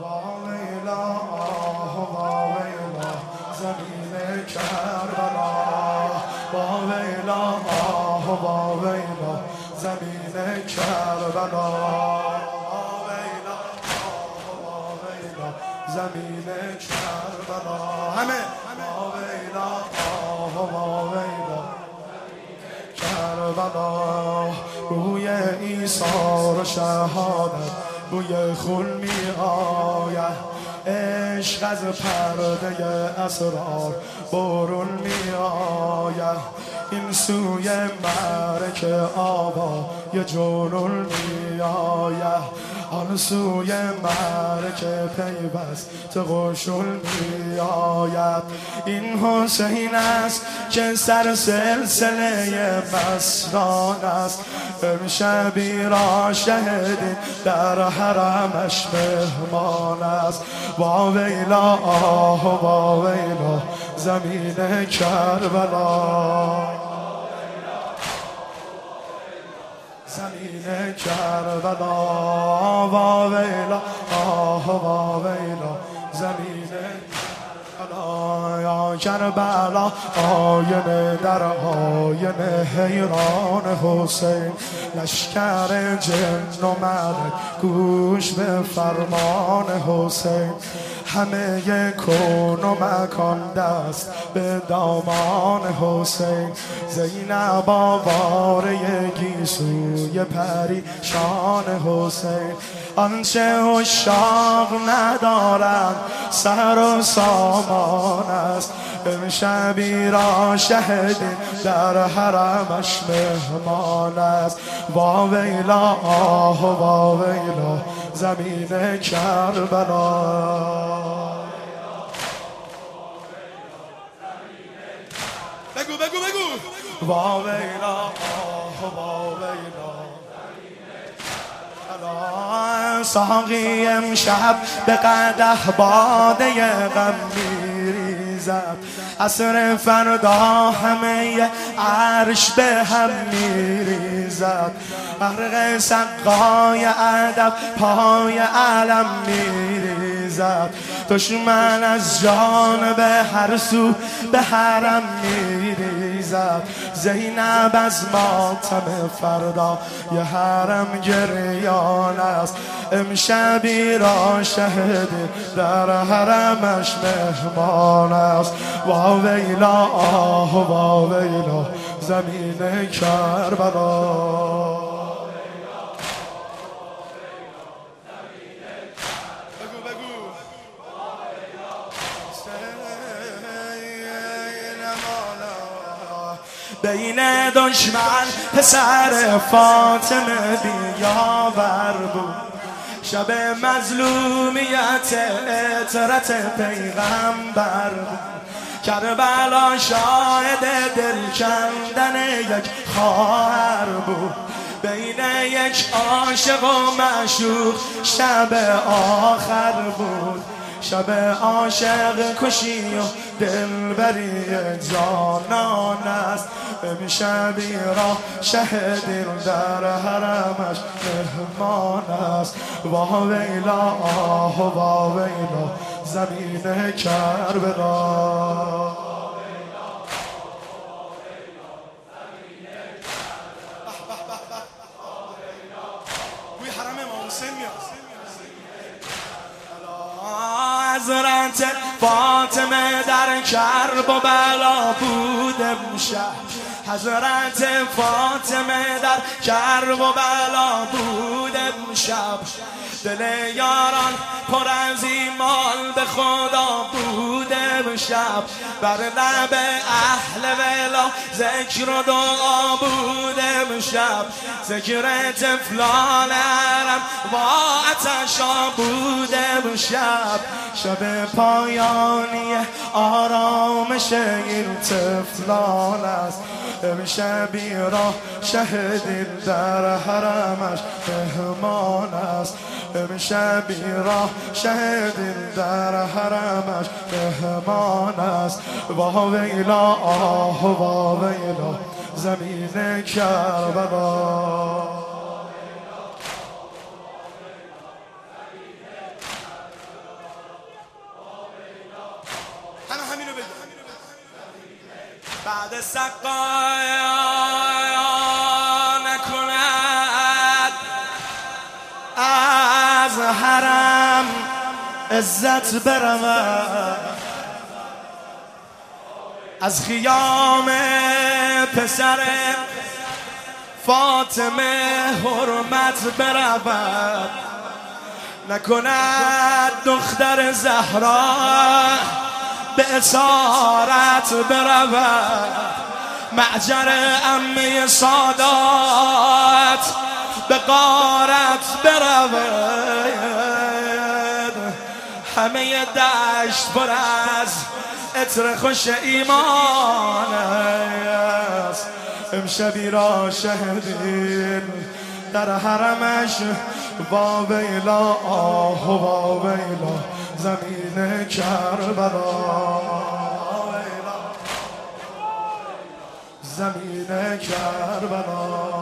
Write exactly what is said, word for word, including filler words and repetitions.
واویلا واویلا زمین کربلا واویلا واویلا زمین کربلا واویلا واویلا زمین کربلا همه واویلا واویلا کربلا روی ایثار شهادت بوی خون می آید عشق از پرده اسرار برون می آید این سوی معرکه آوا یه جنون می آید آن سوی معرکه پیوست قشون می آید این حسین است که سر سلسله مستان است امشبی را شهدیم در حرمش مهمان است واویلا آه واویلا زمین کربلا زمین کربلا واویلا آه واویلا زمین یا کربلا آینه در آینه حیران حسین لشکر جن و ملک گوش به فرمان حسین همه کون و مکان دست به دامان حسین زینب آواره گیسوی پریشان حسین آنچه عشاق ندارند سر و سامان است امشبی را شهدیم در حرمش مهمان است واویلا آه واویلا زمین کربلا بگو بگو بگو واویلا آه واویلا ساقی امشب به قدح باده غم میریزد عصر فردا همه عرش به هم میریزد غرق سقای ادب پای علم میریزد دشمن از جانب هر سو به حرم میریزد زینب از ماتم فردا یه حرم گریان است امشبی را شهدی در حرمش مهمان است واویلا آه واویلا زمین کربلا بین دشمن پسر فاطمه بیاور بود شب مظلومیت اطرت پیغمبر بود کربلا شاهد دل کندن یک خواهر بود بین یک عاشق و معشوق شب آخر بود شب عاشق کشی و دلبری جانان است امشبی را شهدیم در حرمش مهمان است واویلا آه واویلا زمین کربلا حضرت فاطمه در کرب و بلا بود امشب حضرت فاطمه در کرب و بلا بود امشب دل یاران پر از ایمان به خدا بود امشب بر لب اهل ولا ذکر و دعا بود امشب ذکر طفلان حرم و عطشا بود امشب شب پایانی آرامش این طفلان است امشبی را شهدیم در حرمش مهمان است امشبی را شهدیم در حرمش مهمان است واویلا آه واویلا زمین کربلا بعد سقایا نکند از حرم عزت برود، از خیام پسر فاطمه حرمت برود، نکند دختر زهرا به اسارت برود، معجر عمه سادات به غارت برود، همه دشت پر از عطر خوش ایمان است، امشبی را شهدیم در حرمش، واویلا آه واویلا زمین کربلا، زمین کربلا.